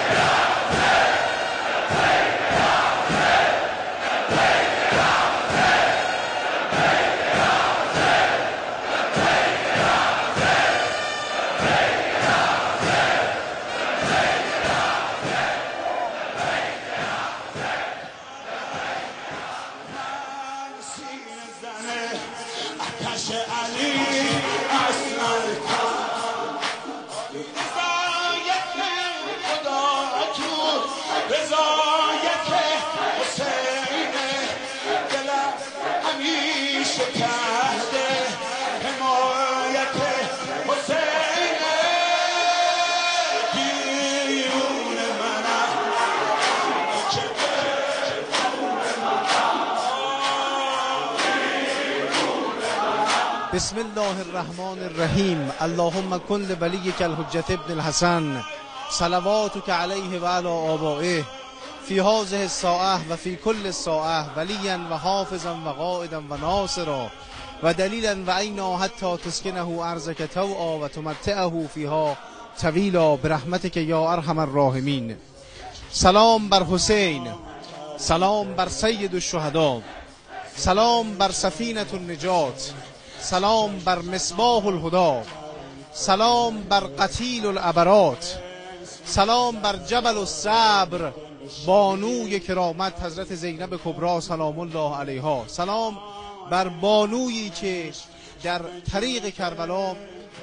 بسم الله الرحمن الرحیم. اللهم کن لولیک الحجة ابن الحسن صلواتک علیه و علی آبائه فی هذه الساعه و فی کل الساعه ولیا و حافظا و قائدا و ناصرا و دلیلا و عینا حتی تسکنه ارضک طوعا و تمتعه فیها طویلا برحمتک یا ارحم الراحمین. سلام بر حسین، سلام بر سید الشهدا، سلام بر سفینة النجات، سلام بر مصباح الهدى، سلام بر قتیل العبرات، سلام بر جبل الصبر بانوی کرامت حضرت زینب کبری سلام الله علیها، سلام بر بانویی که در طریق کربلا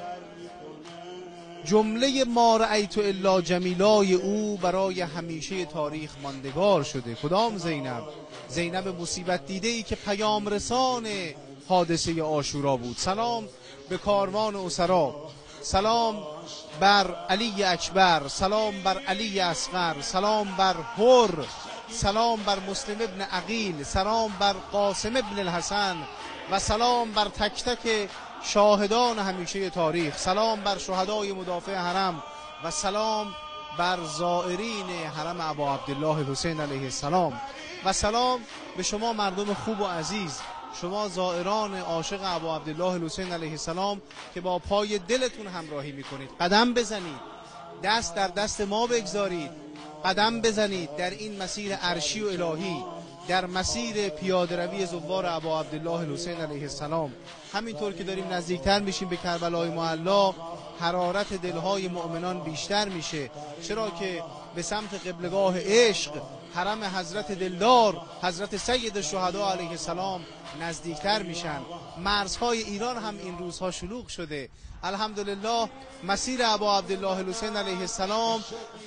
جمله ما رأیت الا جمیلای او برای همیشه تاریخ ماندگار شده. کدام زینب؟ زینب مصیبت دیده ای که پیام رسان حادثه عاشورا بود. سلام به کاروان اسرا، سلام بر علی اکبر، سلام بر علی اصغر، سلام بر حر، سلام بر مسلم ابن عقیل، سلام بر قاسم ابن الحسن و سلام بر تک تک شاهدان همیشه تاریخ، سلام بر شهدای مدافع حرم و سلام بر زائرین حرم ابا عبدالله الحسین علیه السلام و سلام به شما مردم خوب و عزیز، شما زائران عاشق ابا عبدالله الحسین علیه السلام که با پای دلتون همراهی میکنید. قدم بزنید، دست در دست ما بگذارید، قدم بزنید در این مسیر عرشی و الهی، در مسیر پیاده روی زوار ابا عبدالله الحسین علیه السلام. همینطور که داریم نزدیکتر میشیم به کربلای معلا، حرارت دلهای مؤمنان بیشتر میشه، چرا که به سمت قبلگاه عشق حرم حضرت دلدار حضرت سید الشهدا علیه السلام نزدیکتر میشن. مرزهای ایران هم این روزها شلوغ شده. الحمدلله مسیر ابا عبدالله الحسین علیه السلام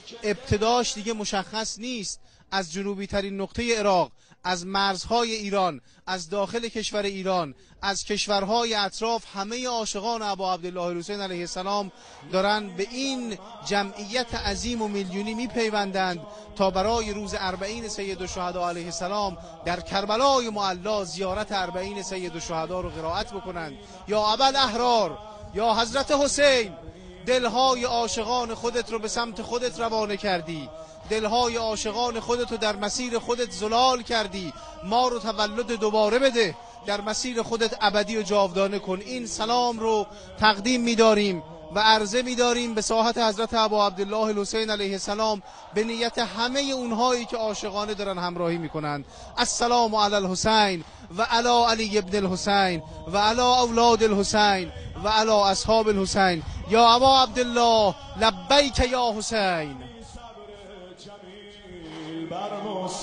ابتداش دیگه مشخص نیست. از جنوبی ترین نقطه عراق، از مرزهای ایران، از داخل کشور ایران، از کشورهای اطراف، همه عاشقان ابا عبدالله الحسین علیه السلام دارن به این جمعیت عظیم و میلیونی میپیوندند تا برای روز اربعین سید الشهدا علیه السلام در کربلای معلا زیارت اربعین سید الشهدا رو قرائت بکنند. یا ابوالاحرار، یا حضرت حسین، دلهای عاشقان خودت رو به سمت خودت روانه کردی، دلهای عاشقان خودت رو در مسیر خودت زلال کردی، ما رو تولد دوباره بده، در مسیر خودت ابدی و جاودانه کن. این سلام رو تقدیم می‌داریم و عرضه می‌داریم به ساحت حضرت ابا عبدالله الحسین علیه السلام به نیت همه اونهایی که عاشقانه دارن همراهی می‌کنند. السلام علی الحسین و علی علی ابن الحسین و علی اولاد الحسین و علی اصحاب الحسین. یا ابا عبدالله لبیک یا حسین. بر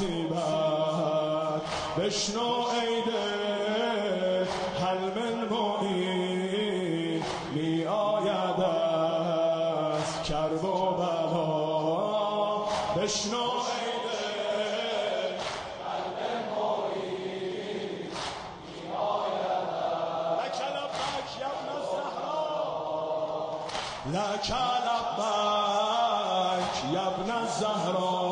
مصیبت بشنو ای دل حلم المعین می آید از کرب و بلا، بشنو ای دل حلم المعین می آید لک لبک یا ابن الزهرا، لک لبک یا ابن الزهرا،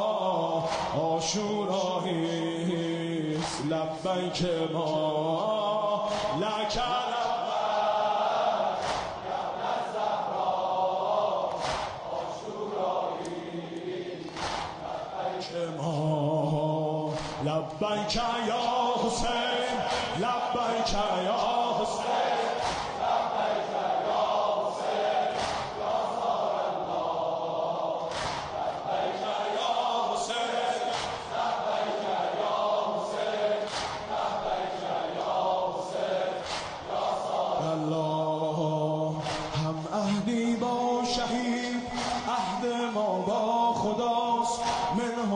عاشوراییست لبیک ما، لک لبیک یا ابن الزهرا، عاشوراییست لبیک ما، لبیک یا حسین، لبیک یا حسین، لبیک یا حسین، یا زار الله، لبیک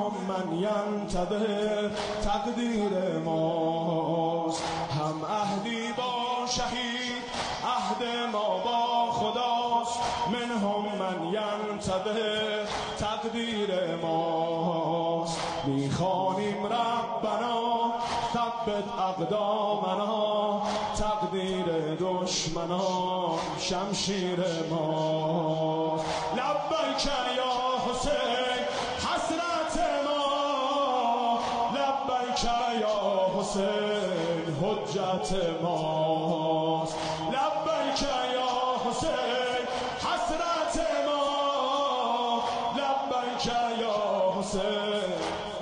من ینتظر تقدیر ماست. هم عهدی با شهید عهد ما با خداست. منهم من ینتظر تقدیر ماست. میخوانیم ربنا ثبت اقدامنا. تقدیر دشمنان شمشیر ماست. لبیک یا حسین حسرت ما. لبیک یا حسین حجت ماست. لبیک یا حسین حسرت ما. لبیک یا حسین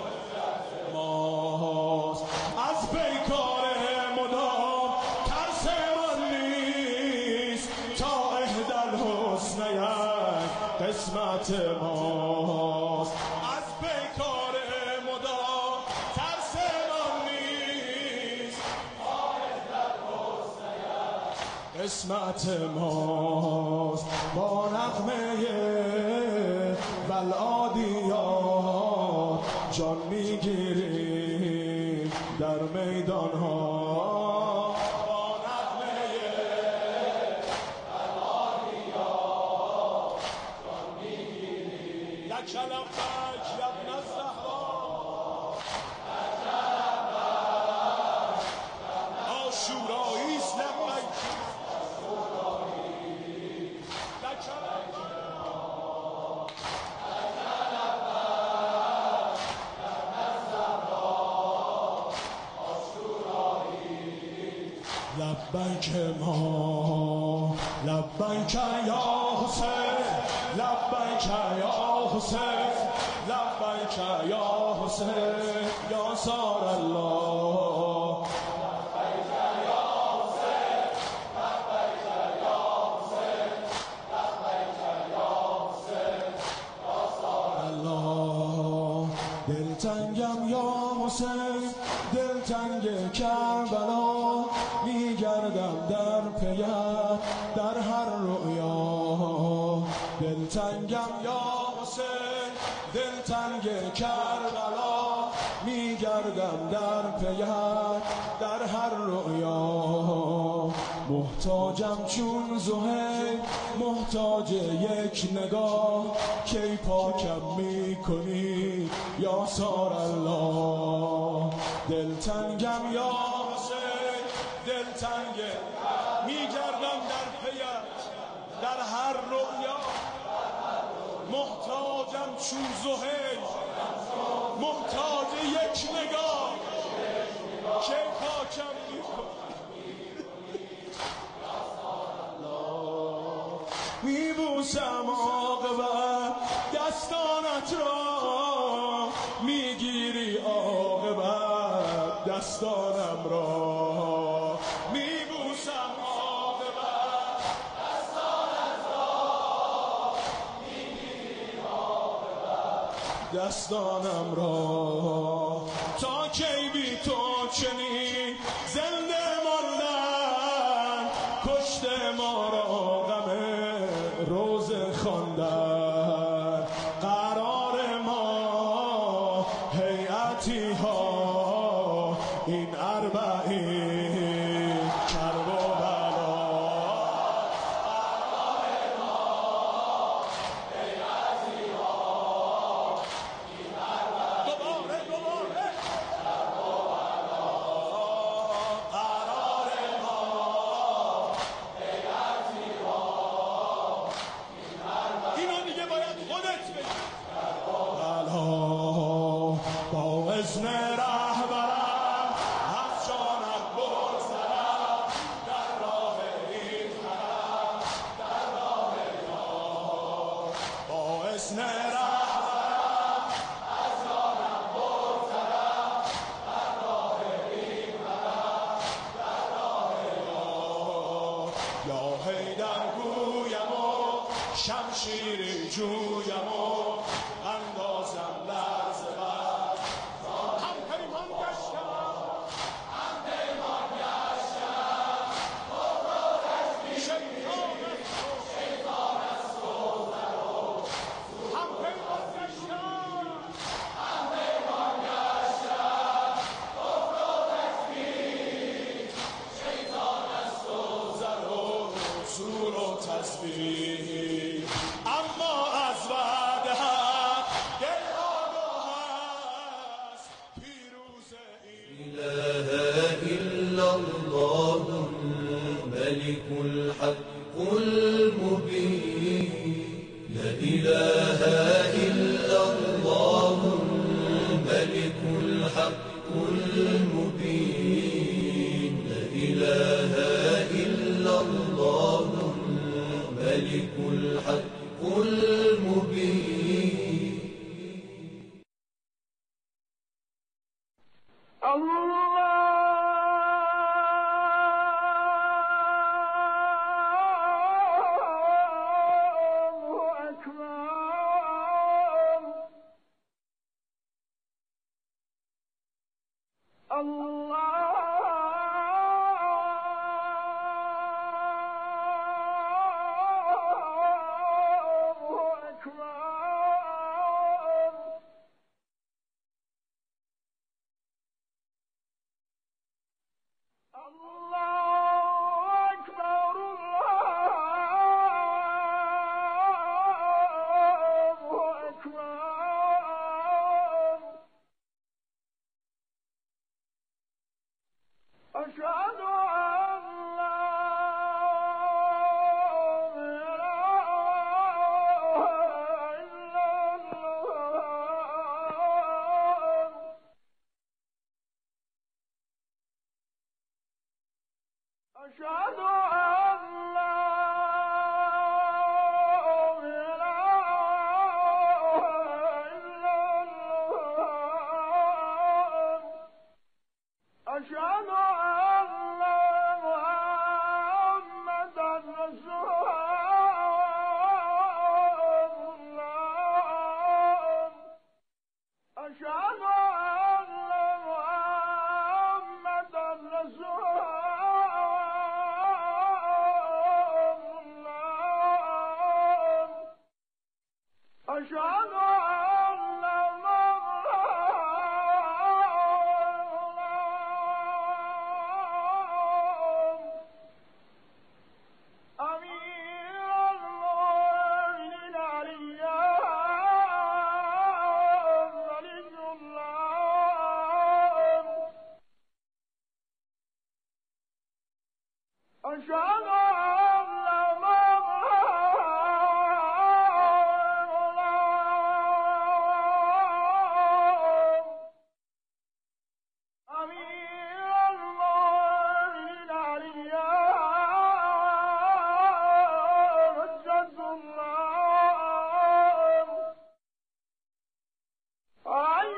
ماست. از پیکار مدام ترسمان نیست. تا اهدل حسنین قسمت ماست. از پیکار مدام ترسمان نیست. تا اهدل حسنین قسمت ماست. با نغمه والعادیات جان میگیریم در میدان ها. با نغمه والعادیات جان میگیریم. لک لبیک یا ابن الزهرا. عاشوراییست لبیک. لک لبیک ما. لبیک یا حسین. لبیک یا حسین. لبیک یا حسین یا سار الله. لبیک یا حسین. لبیک یا حسین. لبیک یا حسین یا سار الله. دلتنگم یا حسین دلتنگ کربلا. میگردم در پیت در هر رؤیا. دلتنگم یا حسین دلتنگ کربلا. میگردم در پیت در هر رؤیا. محتاجم چون زهیر محتاج یک نگاه. کی پاکم میکنی یا سار الله. دلتنگم یا حسین دلتنگ میگردم در پیت در هر رؤیا. محتاجم چون زهیر محتاج یک نگاه. که پاکم میبوسم عاقبت دستانت را. میگیری عاقبت دستانم را. میبوسم عاقبت دستانت را. میگیری عاقبت دستانم را. تا کی بی تو چنین زنده ماندن. کشته ما را غم روز خواندن. قرار ما هیئتی ها این اربعین کرب و بلا. قرار ما هیئتی ها این اربعین دوباره کرب و بلا. قرار ما هیئتی ها این اربعین. اینو دیگه باید خودت بگی. با اذن رهبرم از جانم بگذرم در راه این حرم در راه یار. با اذن رهبرم از جانم بگذرم در راه این حرم در راه یار. یا حیدر گویم و شمشیر جویم و اندازم لرز بر. هم پیمان گشتم هم پیمان گشتم. شیطان است و هم پیمان گشتم هم I